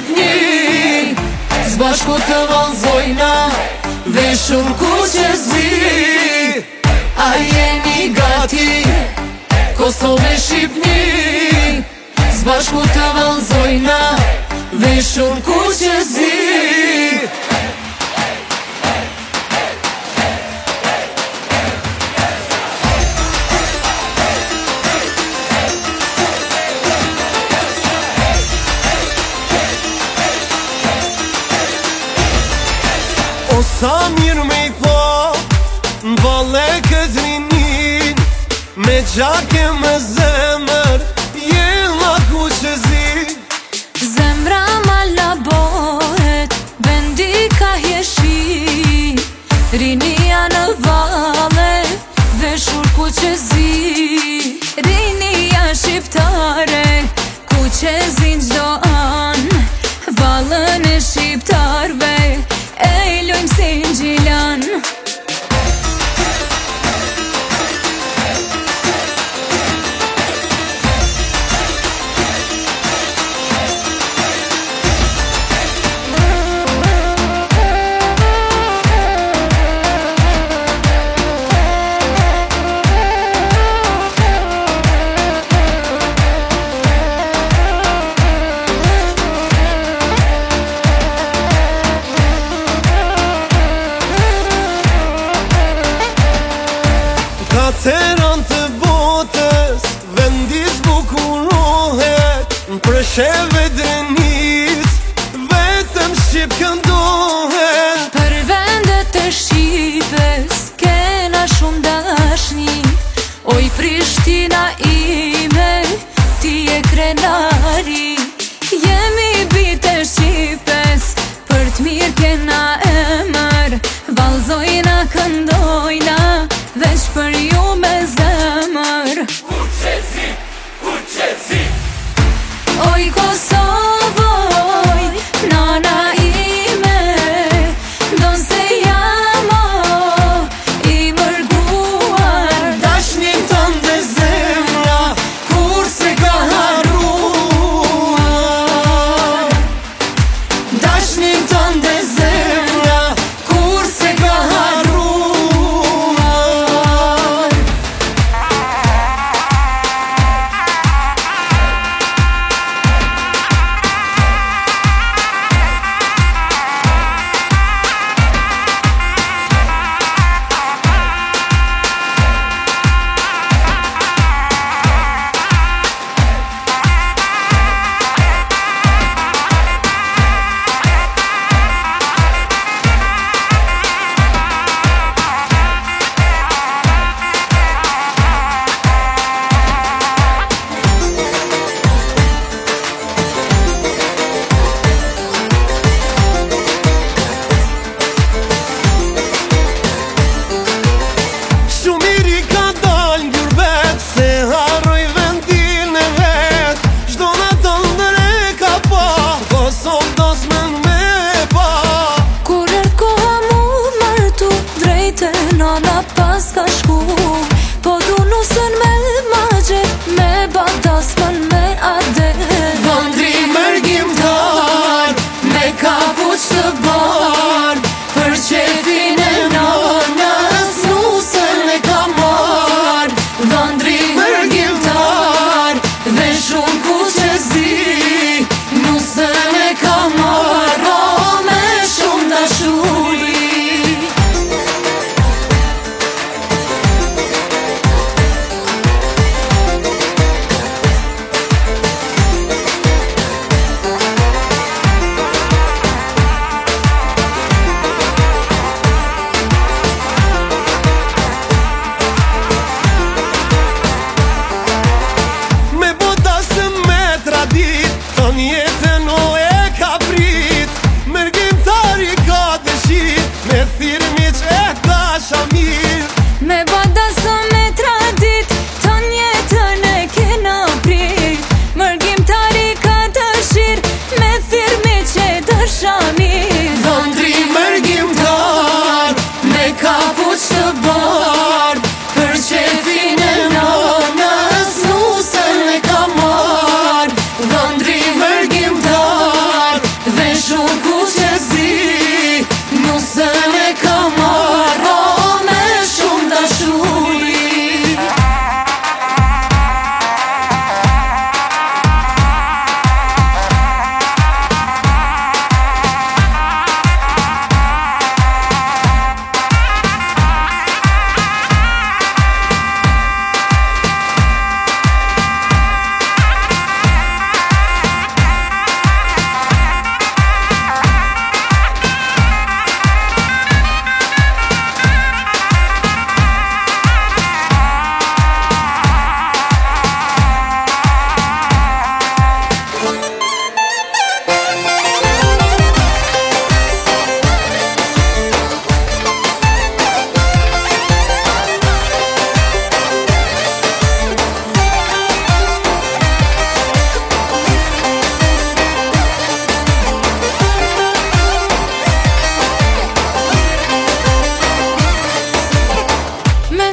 Shqipni, zbashku të vallzojna veshur kuqezi. A jeni gati, Kosovë e Shqipni, zbashku të vallzojna veshur kuqezi. O sa mirë me I po n'valle këtë rinin, me gjake me zemër jella kuqezi. Zemra ma labohet, vendi ka hjeshi, rinia në valle, veshur kuqezi. Rinia shqiptare, kuqezin gjdo an, vallën e shqiptarve e lojmë si n'gjilan. Teran të botës, vendis bukurohet, për sheve drenis, vetëm Shqip këndohet. Për vendet e Shqipës, kena shumë dashni, oj Prishtina ime, ti e krenari. Jemi bite Shqipës, për t'mirë kena emër, vallzojna këndojna, veç për ju me zemër. Kuqezi, kuqezi. Oj Kosovoj, nana ime, don se jamo I mërguar. Dashnin tënde zemra, kur se ka haruar. Dashnin tënde zemra, kur se ka haruar.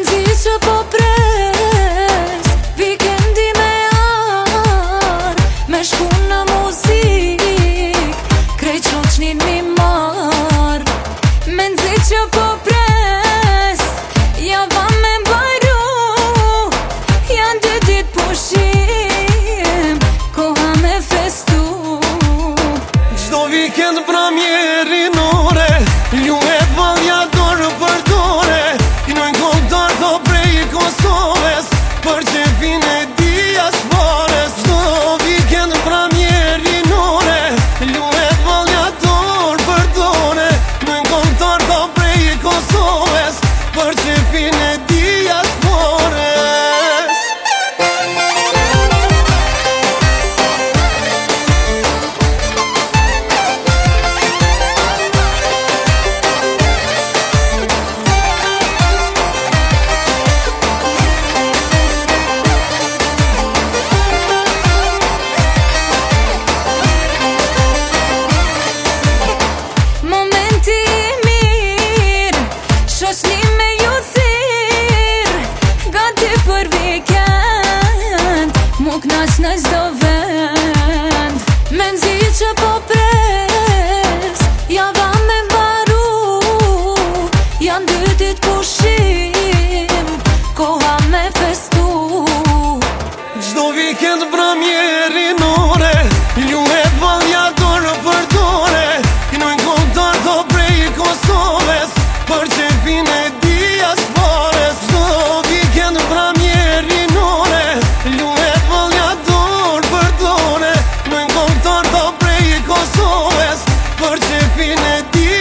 Menzi që po pres Vikendi me ar Me shku në muzik Krejt shoqnin mi mar Menzi që po pres Java me mbajru Janë 2 dit pushim Koha me festu Gjdo vikend pramjerin ore Ljuhet valja dorë për dore Kinojnë kontar të prej Kosovës Për qefin e diasporës Gjdo vikend pramjerin ore Ljuhet valja dorë për dore Kinojnë kontar të prej Kosovës Për qefin e diasporës Për vikend Mu knaq në zdo vend Menzi që po pres Java me mbaru Janë 2 dit pushim Koha me festu Gjdo vikend pramjerin ore Ljuhet valja dorë për dore Kinojnë kontar të prej Kosovës Për qefin e diasporës Gjdo vikend pramjerin ore Ljuhet valja dorë për dore Kinojnë kontar të prej Kosovës Për qefin e diasporës